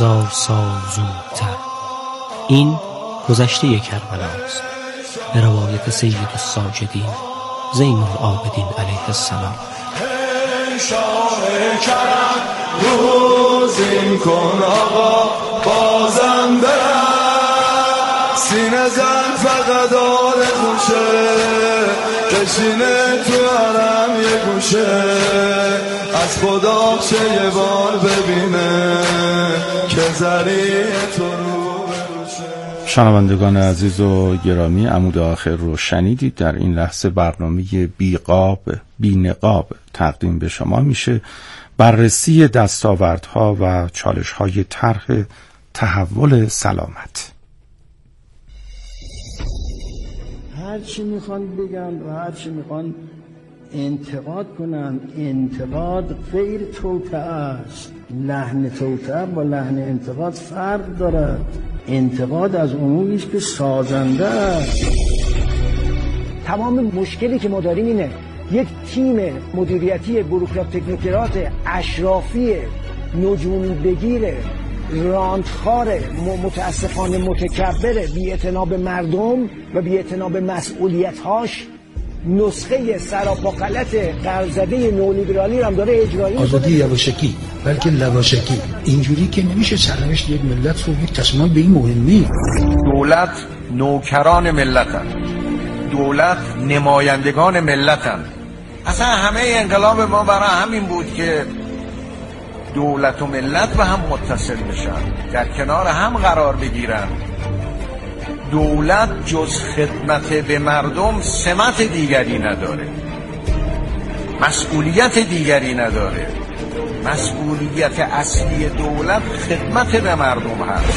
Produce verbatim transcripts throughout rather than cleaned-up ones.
هزار سال زودتر. این گذشته کربلاست به روایت سید الساجدین زین العابدین علیه السلام. شاه کرم روزین کن آقا بازنده سینه زن فقط آره خوشه کشینه تو حرم یه گوشه از خدا چه یه بار ببینه که زریع تو رو بروشه. شنوندگان عزیز و گرامی، عمود آخر رو شنیدید. در این لحظه برنامه بیقاب بینقاب تقدیم به شما میشه. بررسی دستاوردها و چالش‌های طرح تحول سلامت. هر چی میخوان بگن و هر چی میخوان انتقاد کنن، انتقاد غیر توطئه است. لحن توطئه با لحن انتقاد فرق دارد. انتقاد از اموری است که سازنده است. تمام مشکلی که ما داریم اینه یک تیم مدیریتی بوروکرات تکنوکرات اشرافی نجومی بگیره راندخاره متاسفانه متکبره بی‌اعتنا به مردم و بی‌اعتنا به مسئولیت‌هاش نسخه سراپا غلط قرض‌زده نولیبرالی رو هم داره اجرایی می‌کنه. آزادی یواشکی بلکه لواشکی. اینجوری که نمیشه سرنوشت یک ملت رو یک تصمیم به این مهمی. دولت نوکران ملتن، دولت نمایندگان ملتن. اصلا همه انقلاب ما برای همین بود که دولت و ملت به هم متصل بشن، در کنار هم قرار بگیرن. دولت جز خدمت به مردم سمت دیگری نداره، مسئولیت دیگری نداره. مسئولیت اصلی دولت خدمت به مردم هست.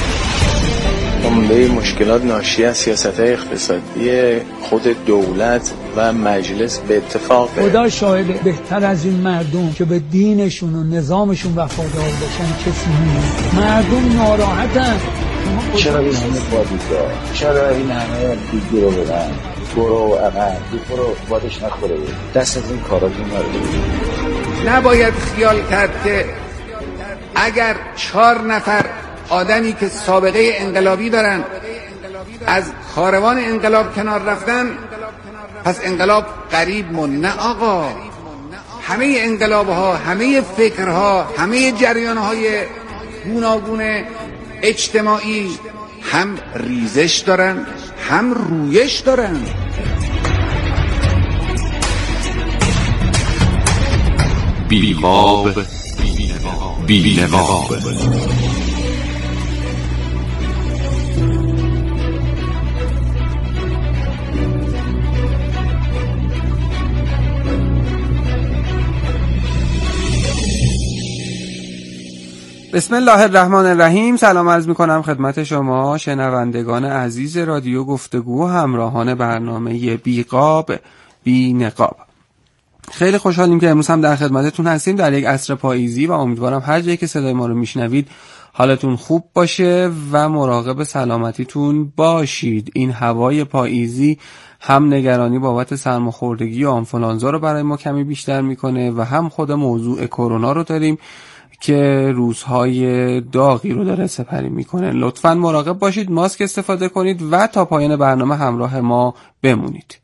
عمده مشکلات ناشی از سیاست‌های اقتصادی خود دولت و مجلس به اتفاق خدا شاهد بهتر از این مردم که به دینشون و نظامشون وفادار باشن کسی نیست. مردم ناراحتن. چرا این همه بادیدار؟ چرا این همه دیگی رو بدن؟ برو عقب، برو بادش نخوره. دست از این کارا نمیاره. نباید خیال کرد که اگر چهار نفر آدمی که سابقه انقلابی دارن از کاروان انقلاب کنار رفتن پس انقلاب قریب مون. نه آقا، همه انقلاب ها، همه فکرها، همه جریان های گوناگون اجتماعی هم ریزش دارن هم رویش دارن. بیقاب بینقاب. بسم الله الرحمن الرحیم. سلام عرض میکنم خدمت شما شنوندگان عزیز رادیو گفتگو، همراهان برنامه بیقاب بینقاب. خیلی خوشحالیم که امروز هم در خدمتتون هستیم در یک عصر پاییزی و امیدوارم هر جایی که صدای ما رو میشنوید حالتون خوب باشه و مراقب سلامتیتون باشید. این هوای پاییزی هم نگرانی بابت سرماخوردگی و آنفولانزا رو برای ما کمی بیشتر میکنه و هم خود موضوع کرونا رو داریم که روزهای داغی رو داره سپری میکنه. لطفاً مراقب باشید، ماسک استفاده کنید و تا پایان برنامه همراه ما بمونید.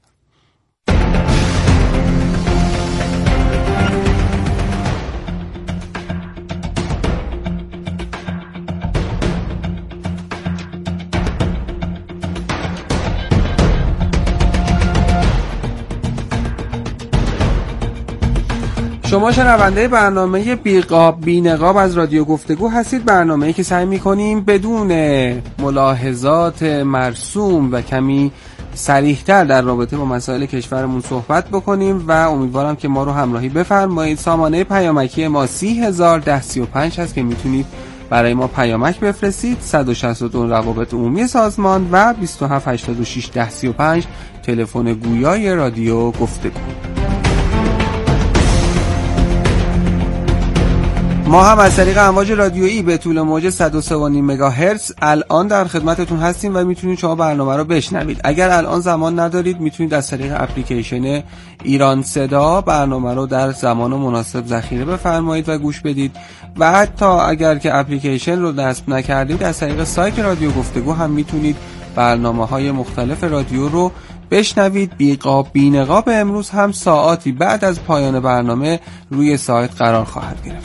شما شنونده برنامه بیقاب بینقاب از رادیو گفتگو هستید. برنامه‌ای که سعی می‌کنیم بدون ملاحظات مرسوم و کمی صریح‌تر در رابطه با مسائل کشورمون صحبت بکنیم و امیدوارم که ما رو همراهی بفرمایید. سامانه پیامکی ما سی هزار ده سی و پنج هست که میتونید برای ما پیامک بفرستید. صد و شصت و دو روابط عمومی سازمان و بیست و هفت هشتاد و شش ده سی و پنج تلفن گویای رادیو گفتگو. ما هم از طریق امواج رادیویی به طول موج صد و سه و نیم مگاهرتز الان در خدمتتون هستیم و میتونید شما برنامه رو بشنوید. اگر الان زمان ندارید میتونید از طریق اپلیکیشن ایران صدا برنامه رو در زمان مناسب ذخیره بفرمایید و گوش بدید و حتی اگر که اپلیکیشن رو نصب نکردید از طریق سایت رادیو گفتگو هم میتونید برنامه‌های مختلف رادیو رو بشنوید. بیقاب بینقاب امروز هم ساعاتی بعد از پایان برنامه روی سایت قرار خواهد گرفت.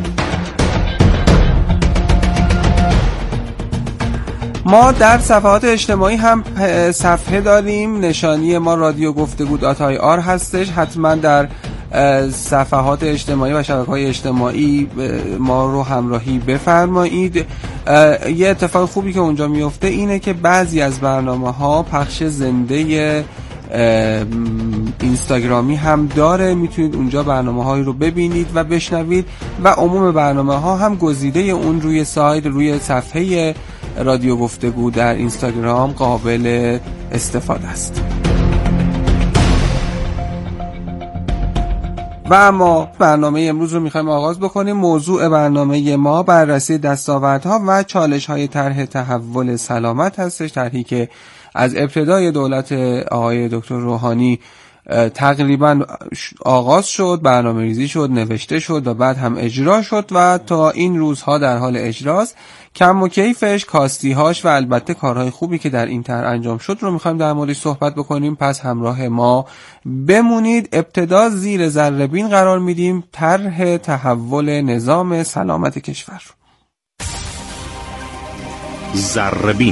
ما در صفحات اجتماعی هم صفحه داریم، نشانی ما رادیو گفتگو دات آی آر هستش. حتما در صفحات اجتماعی و شبکه‌های اجتماعی ما رو همراهی بفرمایید. یه اتفاق خوبی که اونجا میفته اینه که بعضی از برنامه‌ها پخش زنده اینستاگرامی هم داره، میتونید اونجا برنامه‌هایی رو ببینید و بشنوید و عموم برنامه‌ها هم گزیده اون روی سایت، روی صفحه رادیو گفتگو در اینستاگرام قابل استفاده است. و اما برنامه امروز رو میخوایم آغاز بکنیم. موضوع برنامه ما بررسی دستاوردها و چالش‌های طرح تحول سلامت هستش، طرحی که از ابتدای دولت آقای دکتر روحانی تقریبا آغاز شد، برنامه ریزی شد، نوشته شد و بعد هم اجرا شد و تا این روزها در حال اجراست. کم و کیفش، کاستی‌هاش و البته کارهای خوبی که در این طرح انجام شد رو می‌خوایم در موردش صحبت بکنیم. پس همراه ما بمونید. ابتدا زیر ذره‌بین قرار میدیم طرح تحول نظام سلامت کشور. ذره‌بین.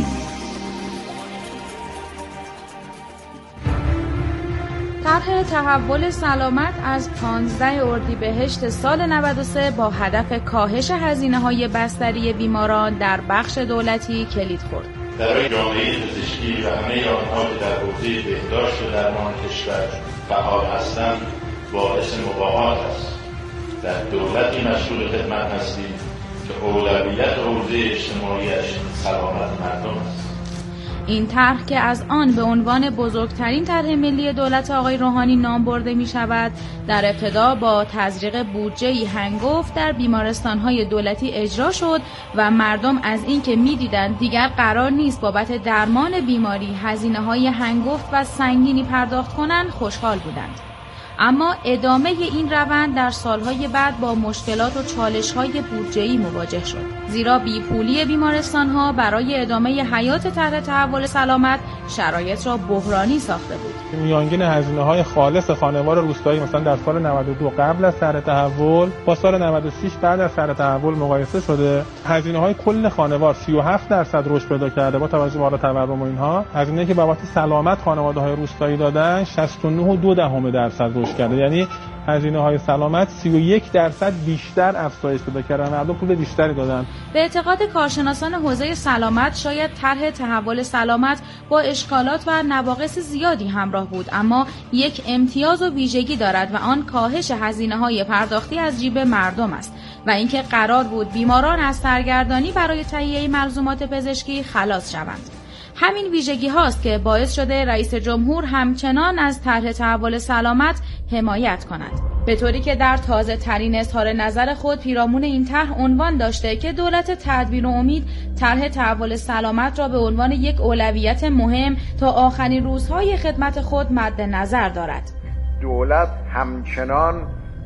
طرح تحول سلامت از پانزده اردیبهشت سال نود و سه با هدف کاهش هزینه‌های بستری بیماران در بخش دولتی کلید خورد. برای جامعه پزشکی و همه آنها که در حوزه بهداشت و درمان کشور فعال هستند باعث مباهات است. در دولتی مسئول خدمت هستیم که اولویت حوزه اجتماعیش سلامت مردم است. این طرح که از آن به عنوان بزرگترین طرح ملی دولت آقای روحانی نام برده می شود، در ابتدا با تزریق بودجه‌ای هنگفت در بیمارستان‌های دولتی اجرا شد و مردم از اینکه می‌دیدند دیگر قرار نیست بابت درمان بیماری هزینه‌های هنگفت و سنگینی پرداخت کنند خوشحال بودند. اما ادامه این روند در سالهای بعد با مشکلات و چالش‌های بودجه‌ای مواجه شد، زیرا بیپولی بیمارستان‌ها برای ادامه حیات طرح تحول سلامت شرایط را بحرانی ساخته بود. میانگین هزینه‌های خالص خانوار روستایی مثلا در سال نود و دو قبل از طرح تحول با سال نود و شش بعد از طرح تحول مقایسه شده، هزینه‌های کل خانوار سی و هفت درصد رشد پیدا کرده با توجه به حالت تورم و اینها. هزینه‌ای که بابت سلامت خانواده‌های روستایی دادن شصت و نه و دو دهم درصد کرده، یعنی هزینه‌های سلامت سی و یک درصد بیشتر افزایش پیدا کردن، مردم پول بیشتری دادن. به اعتقاد کارشناسان حوزه سلامت شاید طرح تحول سلامت با اشکالات و نواقص زیادی همراه بود، اما یک امتیاز و ویژگی دارد و آن کاهش هزینه‌های پرداختی از جیب مردم است و اینکه قرار بود بیماران از سرگردانی برای تهیه ملزومات پزشکی خلاص شوند. همین ویژگی هاست که باعث شده رئیس جمهور همچنان از طرح تحول سلامت حمایت کند، به طوری که در تازه ترین اظهار نظر خود پیرامون این طرح عنوان داشته که دولت تدبیر و امید طرح تحول سلامت را به عنوان یک اولویت مهم تا آخرین روزهای خدمت خود مد نظر دارد. دولت همچنان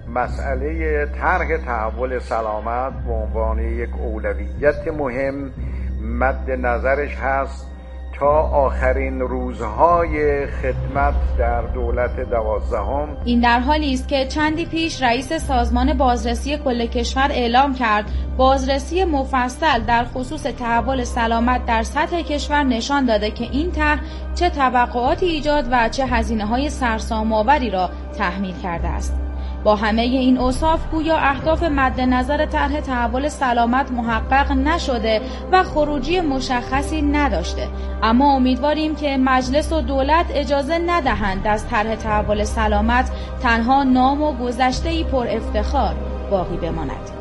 مسئله طرح تحول سلامت به عنوان یک اولویت مهم مد نظرش هست تا آخرین روزهای خدمت در دولت دوازدهم. این در حالی است که چندی پیش رئیس سازمان بازرسی کل کشور اعلام کرد بازرسی مفصل در خصوص تحول سلامت در سطح کشور نشان داده که این طرح چه توقعاتی ایجاد و چه هزینه‌های سرسام‌آوری را تحمیل کرده است. با همه این اوصاف گویا اهداف مد نظر طرح تحول سلامت محقق نشده و خروجی مشخصی نداشته، اما امیدواریم که مجلس و دولت اجازه ندهند از طرح تحول سلامت تنها نام و گذشته‌ای پر افتخار باقی بماند.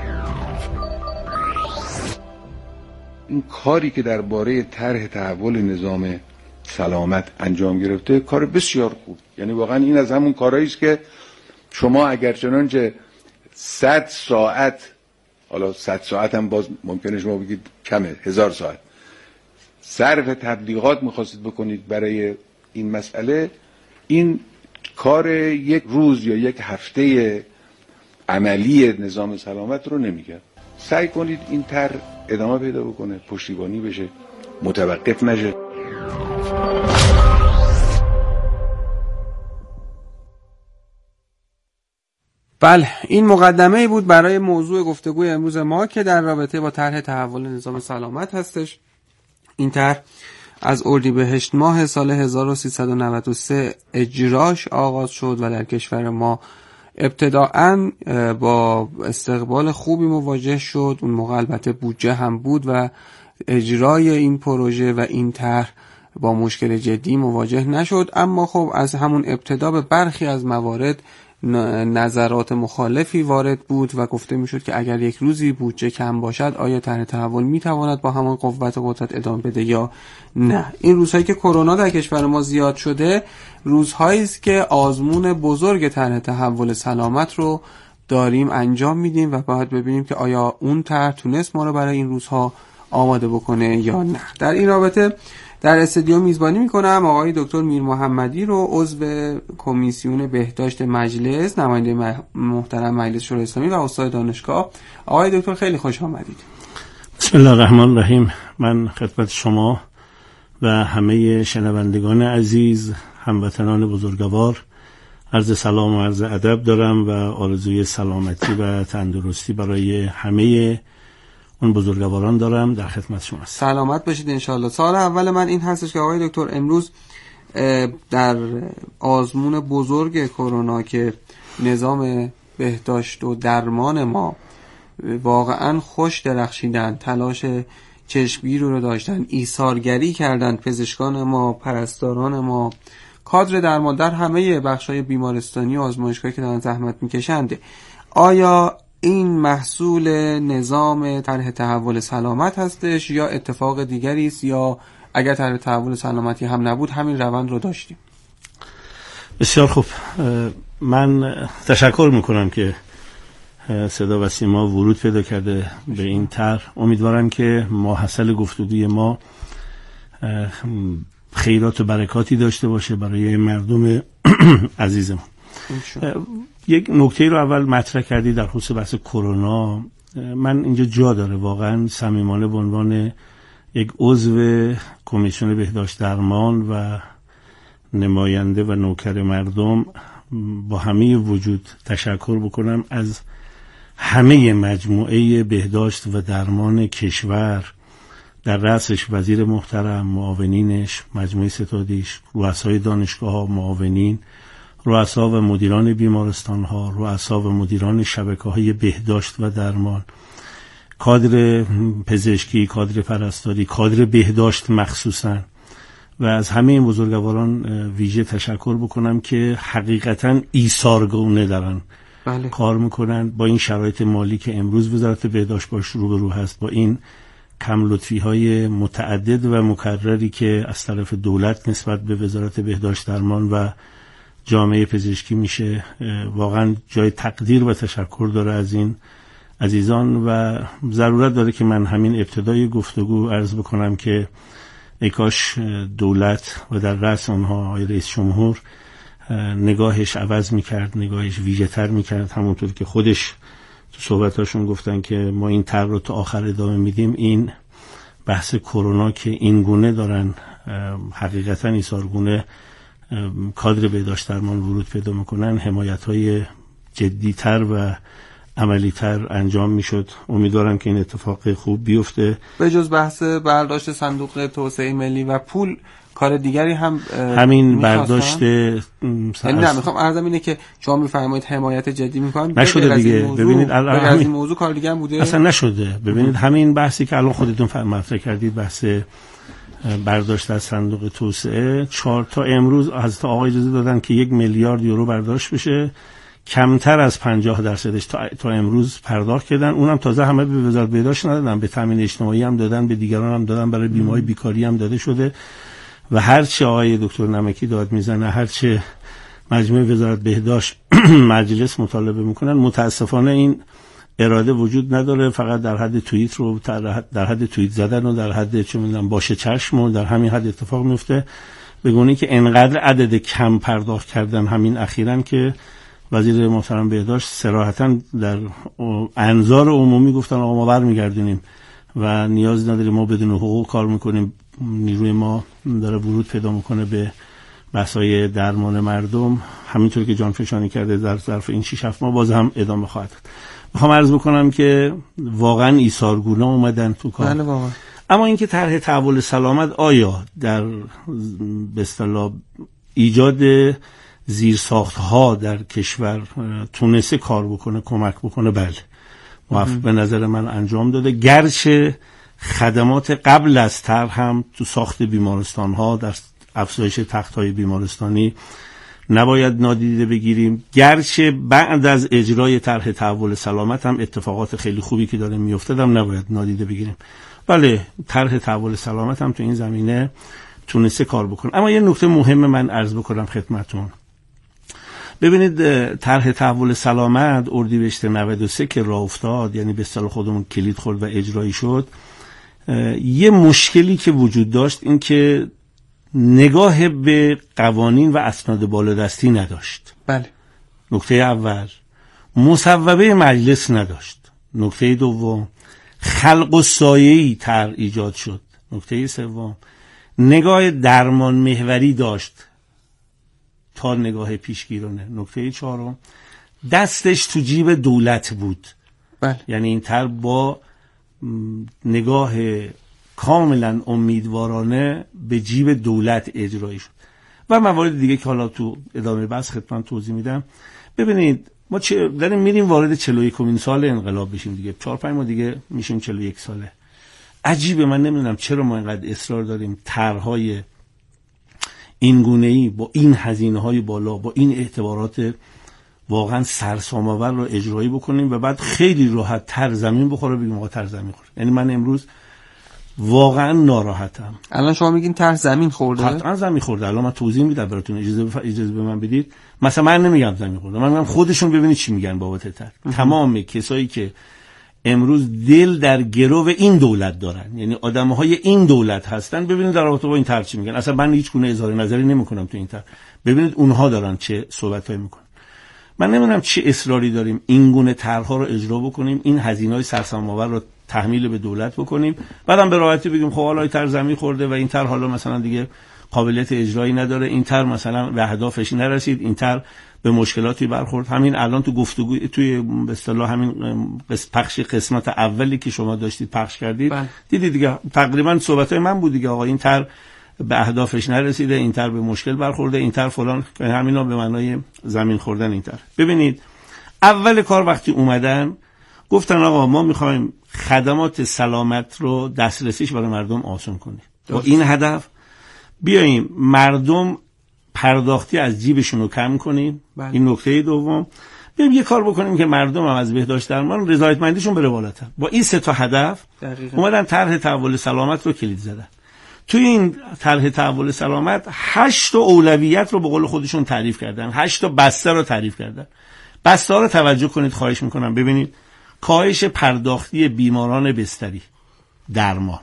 این کاری که درباره طرح تحول نظام سلامت انجام گرفته کار بسیار خوب، یعنی واقعا این از همون کارهایی است که شما اگر چنانچه صد ساعت حالا صد ساعت هم باز ممکنه شما بگید کمه، هزار ساعت صرف تبلیغات میخواستید بکنید برای این مسئله، این کار یک روز یا یک هفته عملی نظام سلامت رو نمیگه. سعی کنید این طرح ادامه پیدا بکنه، پشتیبانی بشه، متوقف نشه. بله، این مقدمه ای بود برای موضوع گفتگوی امروز ما که در رابطه با طرح تحول نظام سلامت هستش. این طرح از اردیبهشت ماه سال هزار و سیصد و نود و سه اجراش آغاز شد و در کشور ما ابتداعاً با استقبال خوبی مواجه شد. اون موقع البته بودجه هم بود و اجرای این پروژه و این طرح با مشکل جدی مواجه نشد، اما خب از همون ابتدا به برخی از موارد نظرات مخالفی وارد بود و گفته میشد که اگر یک روزی بودجه کم باشد آیا طرح تحول میتواند با همان قوت و قدرت ادامه بده یا نه. این روزهایی که کرونا در کشور ما زیاد شده روزهایی است که آزمون بزرگ طرح تحول سلامت رو داریم انجام میدیم و باید ببینیم که آیا اون طرح تونست ما رو برای این روزها آماده بکنه یا نه. در این رابطه در استودیو میزبانی میکنم آقای دکتر میر محمدی رو، عضو کمیسیون بهداشت مجلس، نماینده محترم مجلس شورای اسلامی و استاد دانشگاه. آقای دکتر خیلی خوش آمدید. بسم الله الرحمن الرحیم. من خدمت شما و همه شنوندگان عزیز، هموطنان بزرگوار، عرض سلام و عرض ادب دارم و آرزوی سلامتی و تندرستی برای همه اون بزرگواران دارم. در خدمت شما هستم. سلامت باشید انشالله. سال اول من این هستش که آقای دکتر امروز در آزمون بزرگ کرونا که نظام بهداشت و درمان ما واقعا خوش درخشیدن، تلاش چشمگیر رو داشتن، ایثارگری کردن پزشکان ما، پرستاران ما، کادر درمان در همه بخش‌های بیمارستانی و آزمایشگاهی که دارن زحمت میکشند، آیا این محصول نظام طرح تحول سلامت هستش یا اتفاق دیگری است، یا اگر طرح تحول سلامتی هم نبود همین روند رو داشتیم؟ بسیار خوب. من تشکر میکنم که صدا و سیما ورود پیدا کرده به این طرح. امیدوارم که ماحصل گفتگوی ما خیرات و برکاتی داشته باشه برای مردم عزیزمون. یک نکته رو اول مطرح کردی در خصوص بحث کرونا. من اینجا جا داره واقعا صمیمانه به عنوان یک عضو کمیسیون بهداشت درمان و نماینده و نوکر مردم با همه وجود تشکر بکنم از همه مجموعه بهداشت و درمان کشور، در رأسش وزیر محترم، معاونینش، مجموعه ستادیش، رؤسای دانشگاه ها، معاونین، رؤسا و مدیران بیمارستان ها، رؤسا و مدیران شبکه‌های بهداشت و درمان، کادر پزشکی، کادر پرستاری، کادر بهداشت مخصوصاً، و از همه این بزرگواران ویژه تشکر بکنم که حقیقتاً ایثارگونه دارن بله. کار میکنن با این شرایط مالی که امروز وزارت بهداشت باش روبرو هست، با این کم لطفی های متعدد و مکرری که از طرف دولت نسبت به وزارت بهداشت درمان و جامعه پزشکی میشه. واقعا جای تقدیر و تشکر داره از این عزیزان و ضرورت داره که من همین ابتدای گفتگو عرض بکنم که ای کاش دولت و در رأس اونها آقای رئیس جمهور نگاهش عوض میکرد، نگاهش ویژه تر میکرد، همونطور که خودش تو صحبتاشون گفتن که ما این طرح رو تا آخر ادامه میدیم. این بحث کرونا که این گونه دارن حقیقتا ایثارگونه کادر بهداشت درمان ورود پیدا میکنن، حمایت‌های جدی‌تر و عملی‌تر انجام میشد. امیدوارم که این اتفاق خوب بیفته. به جز بحث برداشت صندوق توسعه ملی و پول کار دیگری هم همین برداشت یعنی نه میخوام عرضم اینه که شما میفرمایید حمایت جدی میکنن نشده دیگه. ببینید الان همین این موضوع کار دیگه هم بوده اصلا نشده. ببینید همین بحثی که الان خودتون مطرح کردید، بحث برداشت از صندوق توسعه، چهار تا امروز از تا آقای اجازه دادن که یک میلیارد یورو برداشت بشه، کمتر از پنجاه درصدش تا, تا امروز پرداخت کردن. اونم تازه همه به وزارت بهداشت ندادن، به تامین اجتماعی هم دادن، به دیگران هم دادن، برای بیمه‌های بیکاری هم داده شده. و هرچه آقای دکتر نمکی داد میزنه، هرچه مجموعه وزارت بهداشت مجلس مطالبه میکنن، متاسفانه این اراده وجود نداره، فقط در حد توییت رو در حد توییت زدن و در حد چه می‌دونم باشه چشم و در همین حد اتفاق میفته. به گونه‌ای که انقدر عدد کم پرداخت کردن همین اخیراً که وزیر محترم بهداشت صراحتاً در انظار عمومی گفتن آقا ما برمیگردونیم و نیاز نداریم، ما بدون حقوق کار میکنیم، نیروی ما داره ورود پیدا میکنه به بحث‌های درمان مردم، همینطور که جانفشانی کرده در ظرف این شش هفت ماه باز هم ادامه خواهد داد. میخوام عرض بکنم که واقعا ایثارگونه اومدن تو کار. بله واقعا. اما اینکه طرح تحول سلامت آیا در به اصطلاح ایجاد زیرساخت‌ها در کشور تونسته کار بکنه، کمک بکنه، بله موفق به نظر من انجام داده، گرچه خدمات قبل از طرح هم تو ساخت بیمارستان‌ها، در افزایش تخت‌های بیمارستانی نباید نادیده بگیریم، گرچه بعد از اجرای طرح تحول سلامت هم اتفاقات خیلی خوبی که داره میفته هم نباید نادیده بگیریم. بله طرح تحول سلامت هم تو این زمینه تونسته کار بکنه. اما یه نکته مهم من عرض بکنم خدمتتون. ببینید طرح تحول سلامت اردیبهشت نود و سه که راه افتاد، یعنی به اصطلاح خودمون کلید خورد و اجرایی شد، یه مشکلی که وجود داشت این که نگاه به قوانین و اسناد بالادستی نداشت. بله. نکته اول مصوبه مجلس نداشت. نکته دوم خلق و سایه‌ای طرح ایجاد شد. نکته سوم نگاه درمان محوری داشت تا نگاه پیشگیرانه. نکته چهارم دستش تو جیب دولت بود. بله. یعنی این طرح با نگاه کاملا امیدوارانه به جیب دولت اجرایی شد و موارد دیگه که حالا تو ادامه بحث خدمت توضیح میدم. ببینید ما چه داریم میریم وارد چهل و یکمین سال انقلاب بشیم دیگه، چهار پنج ماه دیگه میشیم چهل و یک ساله. عجیبه، من نمیدونم چرا ما اینقدر اصرار داریم طرح‌های این گونه‌ای با این هزینه‌های بالا، با این اعتبارات واقعا سرسام‌آور رو اجرایی بکنیم و بعد خیلی راحت تر زمین بخوره بگیم آقا تر زمین خوره. یعنی من امروز واقعا ناراحتم. الان شما میگین تر زمین خورده؟ قطعا زمین خورده. الان من توضیح میدم براتون، اجازه بف... اجازه به من بدید. مثلا من نمیگم زمین خورده، من میگم خودشون ببینید چی میگن بابت تر. تمام کسایی که امروز دل در گرو این دولت دارن، یعنی آدم‌های این دولت هستن، ببینید در رابطه با این طرح چی میگن. اصلا من هیچ گونه اظهار نظری نمیکنم تو این طرح، ببینید اونها دارن چه صحبتایی میکنن. من نمیدونم چه اصراری داریم این گونه طرح‌ها رو اجرا بکنیم، این هزینه‌های سرسام‌آور رو تحمیل به دولت بکنیم، بعدم به راحتی بگیم خب حالا این طرح زمین خورده و این طرح حالا مثلا دیگه قابلیت اجرایی نداره، این طرح مثلا به اهدافش نرسید، این طرح به مشکلاتی برخورد. همین الان تو گفتگو توی به اصطلاح همین پخش قسمت اولی که شما داشتید پخش کردید بله. دیدید دیگه تقریبا صحبتای من بود دیگه، آقا این طرح به اهدافش نرسیده، این طرح به مشکل برخورده، این طرح فلان، همینا به معنای زمین خوردن این طرح. ببینید اول کار وقتی اومدن گفتن آقا ما می‌خوایم خدمات سلامت رو دسترسیش برای مردم آسان کنیم. با این هدف بیاییم مردم پرداختی از جیبشون رو کم کنیم. بله. این نکته دوم. بیاییم یه کار بکنیم که مردم هم از بهداشت درمان رضایتمندیشون بره بالاتر. با این سه تا هدف دقیقا اومدن طرح تحول سلامت رو کلید زدن. توی این طرح تحول سلامت هشت تا اولویت رو به قول خودشون تعریف کردن، هشت تا بسته رو تعریف کردن. بسته ها رو توجه کنید خواهش میکنم. ببینید کاهش پرداختی بیماران بستری، درمان،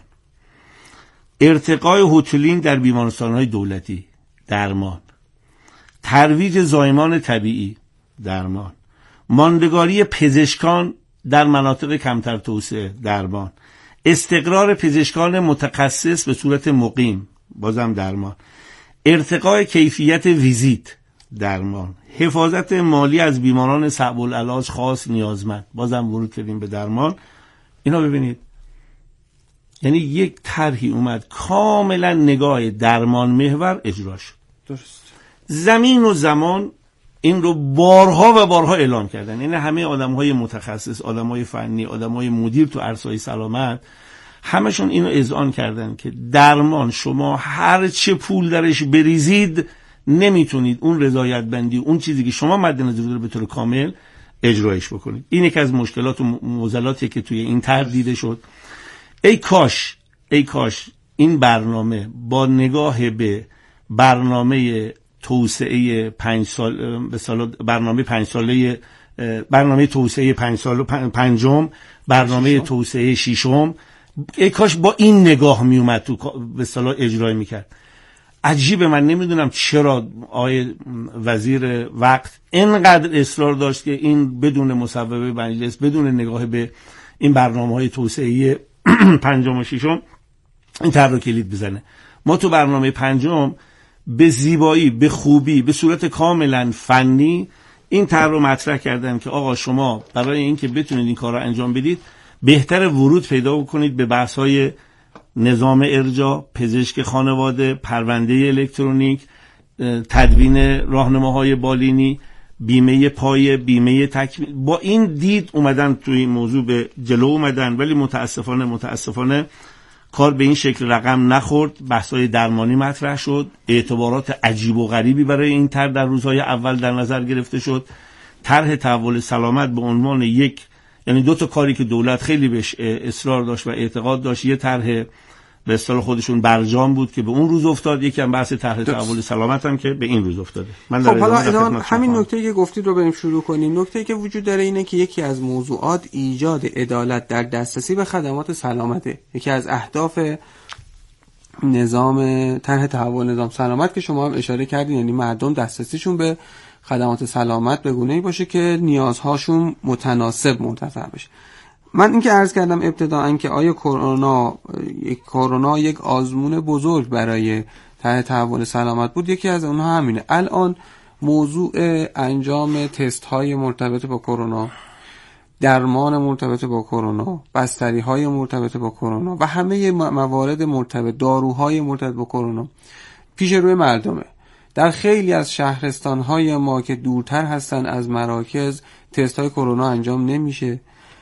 ارتقای هوتولینگ در بیمارستان‌های دولتی، درمان، ترویج زایمان طبیعی، درمان، ماندگاری پزشکان در مناطق کمتر توسعه، درمان، استقرار پزشکان متخصص به صورت مقیم، بازم درمان، ارتقای کیفیت ویزیت، درمان، حفاظت مالی از بیماران صعب العلاج خاص نیازمند، بازم ورود کردیم به درمان. اینا ببینید یعنی یک طرحی اومد کاملا نگاه درمان محور اجرا شد. درست. زمین و زمان این رو بارها و بارها اعلام کردن، یعنی همه آدم‌های متخصص، آدم‌های فنی، آدم‌های مدیر تو عرصه‌های سلامت همشون اینو اذعان کردن که درمان شما هر چه پول درش بریزید نمیتونید اون رضایت بندی، اون چیزی که شما مد نظر داره به طور کامل اجرایش بکنید. این یکی از مشکلات و معضلاتی که توی این طرح دیده شد. ای کاش ای کاش این برنامه با نگاه به برنامه توسعه پنج سال به سال برنامه پنج ساله برنامه توسعه پنج سال و پنجم، برنامه شیشم. توسعه ششم، ای کاش با این نگاه می اومد تو به اصطلاح اجرای میکرد. عجیبه، من نمیدونم چرا آقای وزیر وقت اینقدر اصرار داشت که این بدون مصوبه مجلس، بدون نگاه به این برنامه‌های توسعه پنجم و ششم این طرح رو کلید بزنه. ما تو برنامه پنجم به زیبایی، به خوبی، به صورت کاملا فنی این طرح رو مطرح کردن که آقا شما برای اینکه بتونید این کار رو انجام بدید بهتر ورود پیدا بکنید به بحث‌های نظام ارجاع، پزشک خانواده، پرونده الکترونیک، تدوین راهنماهای بالینی، بیمه پایه، بیمه تکمیل. با این دید اومدن توی این موضوع به جلو اومدن، ولی متاسفانه متاسفانه کار به این شکل رقم نخورد. بحث‌های درمانی مطرح شد، اعتبارات عجیب و غریبی برای این طرح در روزهای اول در نظر گرفته شد. طرح تحول سلامت به عنوان یک، یعنی دو تا کاری که دولت خیلی بهش اصرار داشت و اعتقاد داشت، یه طرح به اصطلاح خودشون برجام بود که به اون روز افتاد، یکی هم بحث طرح تحول سلامت هم که به این روز افتاده. من خب حالا الان همین نکته‌ای که گفتید رو بریم شروع کنیم. نکته‌ای که وجود داره اینه که یکی از موضوعات ایجاد عدالت در دسترسی به خدمات سلامته. یکی از اهداف نظام طرح تحول نظام سلامت که شما هم اشاره کردین، یعنی مردم دسترسیشون به خدمات سلامت به گونه‌ای باشه که نیازهاشون متناسب مرتفع بشه. من اینکه عرض کردم ابتداً که آیا کرونا یک کرونا یک آزمون بزرگ برای طرح تحول سلامت بود، یکی از اونها همینه. الان موضوع انجام تست‌های مرتبط با کرونا، درمان مرتبط با کرونا، بستری‌های مرتبط با کرونا و همه موارد مرتبط، داروهای مرتبط با کرونا پیش روی مردمه. در خیلی از شهرستان‌های ما که دورتر هستن از مراکز تست‌های کرونا انجام نمیشه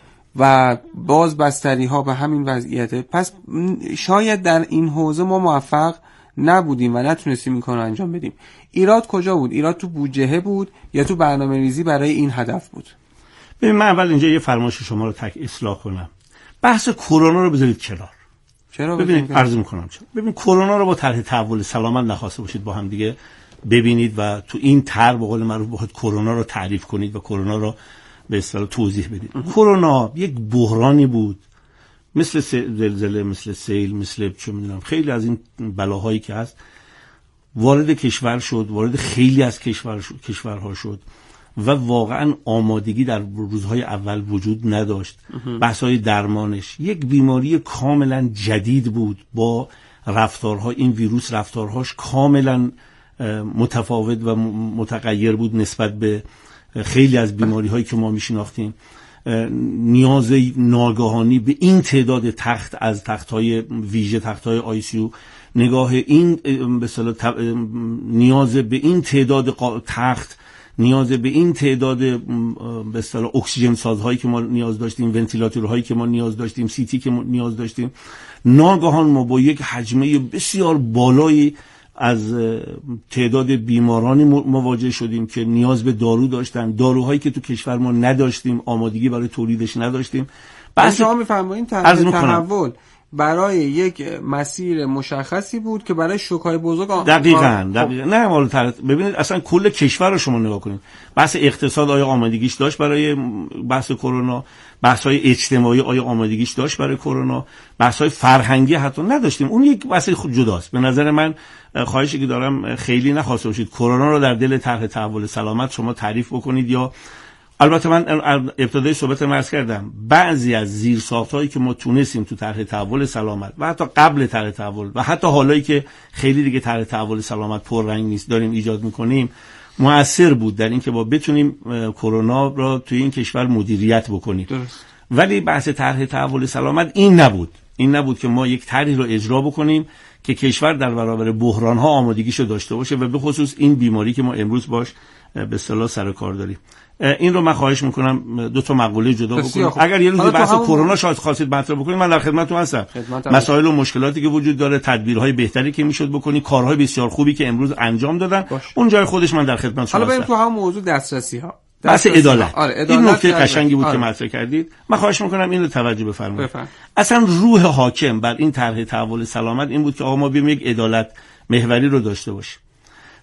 و باز بستری ها به همین وضعیته. پس شاید در این حوزه ما موفق نبودیم و نتونستیم این کار رو انجام بدیم. ایراد کجا بود؟ ایراد تو بودجه بود یا تو برنامه ریزی برای این هدف بود؟ ببین من اول اینجا یه فرمایش شما رو تک اصلاح کنم. بحث کرونا رو بذارید کنار. چرا؟ ببینید عرض می‌کنم چرا. ببین کرونا رو با طرح تحول سلامت نخواسته باشید با هم دیگه ببینید و تو این طرح به قول معروف بخواید کرونا رو تعریف کنید و کرونا رو به اصطلاح توضیح بدید. کرونا یک بحرانی بود، مثل زلزله، مثل سیل، مثل چه میدونم خیلی از این بلاهایی که هست وارد کشور شد، وارد خیلی از کشور شد، کشورها شد و واقعا آمادگی در روزهای اول وجود نداشت. بحث‌های درمانش یک بیماری کاملا جدید بود با رفتارها، این ویروس رفتارهاش کاملا متفاوت و متغیر بود نسبت به خیلی از بیماری هایی که ما میشناختیم. نیاز ناگهانی به این تعداد تخت از تخت های ویژه، تخت های آی سی یو، نگاه این به اصطلاح نیاز به این تعداد تخت، نیاز به این تعداد به اصطلاح اکسیژن سازهایی که ما نیاز داشتیم، ونتیلاتورهایی که ما نیاز داشتیم، سی تی که ما نیاز داشتیم، ناگهان ما با یک حجمه بسیار بالایی از تعداد بیمارانی مواجه شدیم که نیاز به دارو داشتن، داروهایی که تو کشور ما نداشتیم، آمادگی برای تولیدش نداشتیم. بس شما میفرمایید تحول برای یک مسیر مشخصی بود که برای شوک‌های بزرگ آ... دقیقاً دقیقاً نه مال تر... ببینید اصلا کل کشور رو شما نگاه کنید. بحث اقتصاد آیا آمادگیش داشت برای بحث کرونا، بحث‌های اجتماعی آیا آمادگیش داشت برای کرونا، بحث‌های فرهنگی حتی نداشتیم. اون یک بحث خود جداست. به نظر من خواهشی که دارم خیلی نخواسته باشید کرونا رو در دل طرح تحول سلامت شما تعریف بکنید. یا البته من ابتدای صحبت رو عرض کردم بعضی از زیرساخت‌هایی که ما تونستیم تو طرح تحول سلامت و حتی قبل طرح تحول و حتی حالایی که خیلی دیگه طرح تحول سلامت پررنگ نیست داریم ایجاد می‌کنیم، مؤثر بود در اینکه با بتونیم کرونا رو توی این کشور مدیریت بکنیم. درست. ولی بحث طرح تحول سلامت این نبود. این نبود که ما یک طرحی رو اجرا بکنیم که کشور در برابر بحران‌ها آمادگیشو داشته باشه و به خصوص این بیماری که ما امروز باش به اصطلاح سر کار داریم. این رو من خواهش میکنم دو تا مقوله جدا بکنیم. اگر یه روزی بحث کرونا شاید خواستید مطرح بکنید من در خدمتتون هستم. مسائل و مشکلاتی که وجود داره، تدبیرهای بهتری که میشد بکنید، کارهای بسیار خوبی که امروز انجام دادن، اون جای خودش من در خدمت شما هستم. حالا بریم تو هم موضوع دسترسی ها. بحث عدالت. آره، عدالت این نکته قشنگی بود آره. که مطرح کردید. من خواهش میکنم اینو توجه بفرمایید. اصلا روح حاکم بر این طرح تحول سلامت این بود که آقا ما بیایم یک عدالت محوری رو داشته باشیم.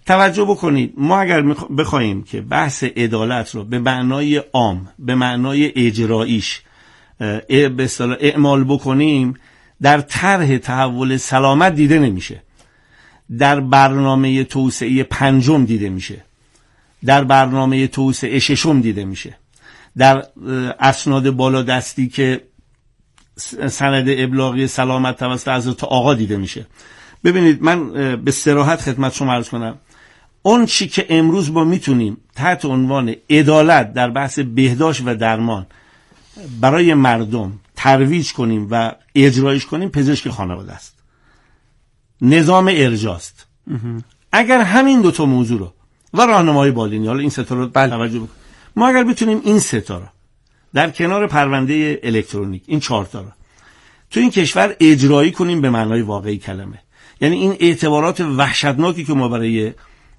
توجه بکنید، ما اگر بخوایم که بحث عدالت رو به معنای عام، به معنای اجراییش به اصطلاح اعمال بکنیم، در طرح تحول سلامت دیده نمیشه، در برنامه توسعه پنجم دیده میشه، در برنامه توسعه ششم دیده میشه، در اسناد بالادستی که سند ابلاغی سلامت توسط حضرت آقا دیده میشه. ببینید، من به صراحت خدمت شما عرض کنم، اون چی که امروز ما میتونیم تحت عنوان عدالت در بحث بهداشت و درمان برای مردم ترویج کنیم و اجرایش کنیم، پزشک خانواده است، نظام ارجاست. اگر همین دوتا موضوع رو و راهنمای بالینی، حالا این سه تا رو توجه بکنیم، ما اگر بتونیم این سه تا رو در کنار پرونده الکترونیک، این چهار تا رو تو این کشور اجرایی کنیم به معنای واقعی کلمه، یعنی این اعتبارات وحشتناکی که ما برای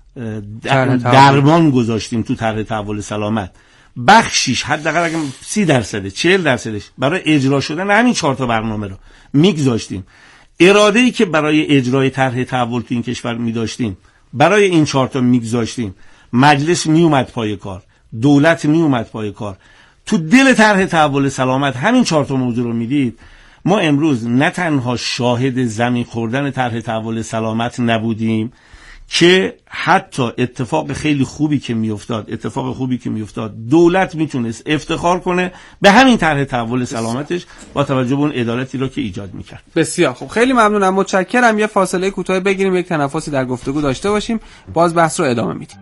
درمان گذاشتیم تو طرح تحول سلامت، بخشیش حداقل اگه سی درصد چهل درصدش برای اجرا شدن همین چهار تا برنامه رو میگذاشتیم، اراده‌ای که برای اجرای طرح تحول تو این کشور می‌داشتیم برای این چهار تا میگذاشتیم، مجلس میومد پای کار، دولت میومد پای کار، تو دل طرح تحول سلامت همین چهار تا موضوع رو میدید، ما امروز نه تنها شاهد زمین خوردن طرح تحول سلامت نبودیم، که حتی اتفاق خیلی خوبی که میافتاد اتفاق خوبی که میافتاد دولت میتونست افتخار کنه به همین طرح تحول سلامتش با توجه به اون عدالتی رو که ایجاد میکرد. بسیار خب، خیلی ممنونم، متشکرم. یه فاصله کوتاه بگیریم، یک تنفسی در گفتگو داشته باشیم، باز بحث رو ادامه میدیم.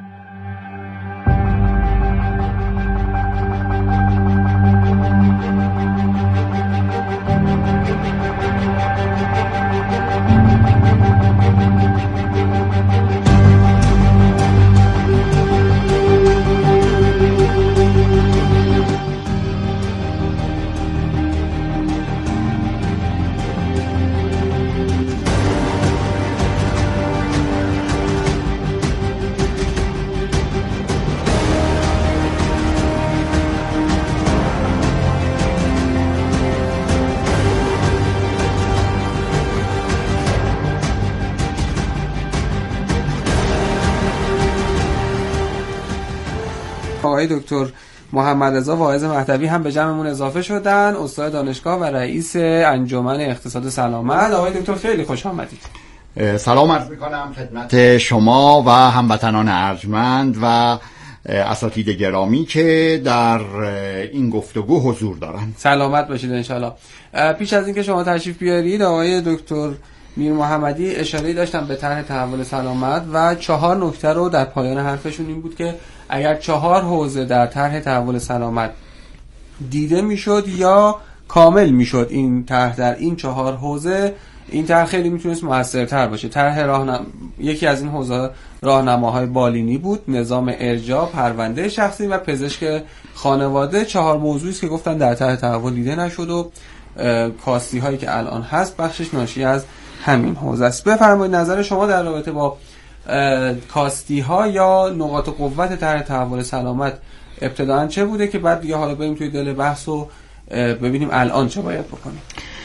آقای دکتر محمد رضا واعظ مهدوی هم به جمعمون اضافه شدن، استاد دانشگاه و رئیس انجمن اقتصاد سلامت. آقای دکتر خیلی خوش آمدید. سلام عرض می‌کنم خدمت شما و هموطنان ارجمند و اساتید گرامی که در این گفتگو حضور دارند. سلامت باشید انشالله. پیش از اینکه شما تشریف بیارید، آقای دکتر میر محمدی اشاره داشتن به طرح تحول سلامت و چهار نکته رو در پایان حرفشون این بود که اگر چهار حوزه در طرح تحول سلامت دیده میشد یا کامل میشد این طرح در این چهار حوزه، این طرح خیلی میتونست موثرتر باشه. طرح راهنم... یکی از این حوزه راهنماهای بالینی بود، نظام ارجاع، پرونده شخصی و پزشک خانواده. چهار موضوعی است که گفتن در طرح تحول دیده نشد و کاستی هایی که الان هست بخشش ناشی از همین حوزه است. بفرمایید نظر شما در رابطه با کاستی ها یا نقاط قوت طرح تحول سلامت ابتداً چه بوده که بعد دیگه حالا بریم توی دل بحث و ببینیم الان چه باید بکنیم.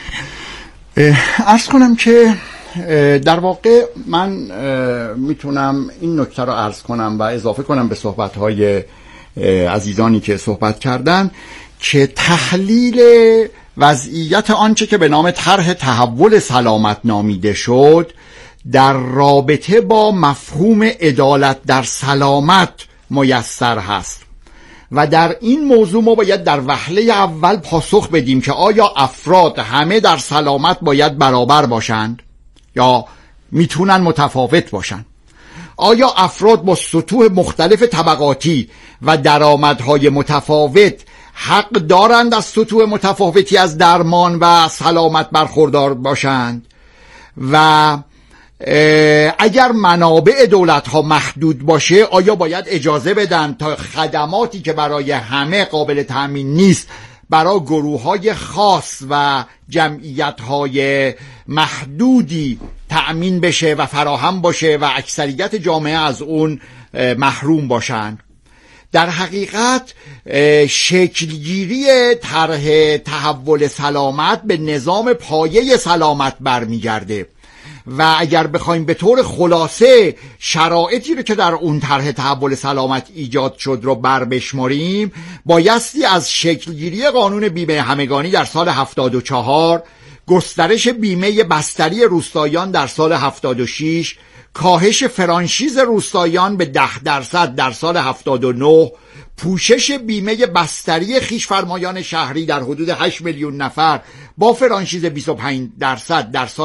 عرض کنم که در واقع من میتونم این نکته رو عرض کنم و اضافه کنم به صحبت‌های عزیزانی که صحبت کردن که تحلیل وضعیت آنچه که به نام طرح تحول سلامت نامیده شد در رابطه با مفهوم عدالت در سلامت میسر هست و در این موضوع ما باید در وهله اول پاسخ بدیم که آیا افراد همه در سلامت باید برابر باشند یا میتونن متفاوت باشند؟ آیا افراد با سطوح مختلف طبقاتی و درآمدهای متفاوت حق دارند از سطوح متفاوتی از درمان و سلامت برخوردار باشند؟ و اگر منابع دولت ها محدود باشه آیا باید اجازه بدن تا خدماتی که برای همه قابل تأمین نیست برای گروه های خاص و جمعیت های محدودی تأمین بشه و فراهم باشه و اکثریت جامعه از اون محروم باشن؟ در حقیقت شکلگیری طرح تحول سلامت به نظام پایه سلامت برمیگرده و اگر بخوایم به طور خلاصه شرایطی رو که در اون طرح تحول سلامت ایجاد شد رو بر بشماریم، بایستی از شکلگیری قانون بیمه همگانی در سال هفتاد و چهار، گسترش بیمه بستری روستاییان در سال هفتاد و شش، کاهش فرانشیز روستاییان به ده درصد در سال هفتاد و نه، پوشش بیمه بستری خویش‌فرمایان شهری در حدود هشت میلیون نفر با فرانشیز بیست و پنج درصد در سال